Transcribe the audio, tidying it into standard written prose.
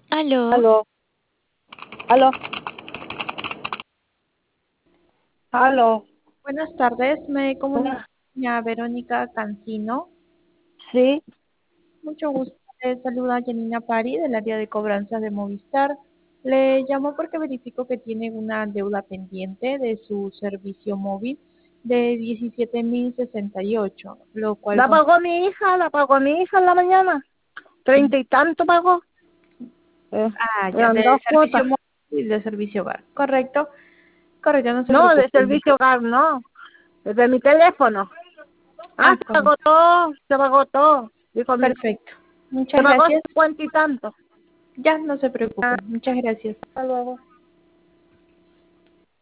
Aló, Aló, aló, aló. buenas tardes. Me comunico Buenas- con doña Verónica Cancino. Sí, Mucho gusto. Le saluda Janina Pari del área de cobranzas de Movistar. Le llamo porque verifico que tiene una deuda pendiente de su servicio móvil de 17.068, lo cual la pagó mi hija en la mañana. 30 y tanto pagó. ya Eran de dos servicio cuotas. móvil y de servicio hogar. Correcto, correcto, no se No, de preocupe. servicio hogar, no. Desde mi teléfono. Ah, Se pagó todo, se pagó todo. Dijo, perfecto. se Muchas pagó gracias. 50 y tanto. Ya no se Ah, preocupe. Muchas gracias. hasta luego.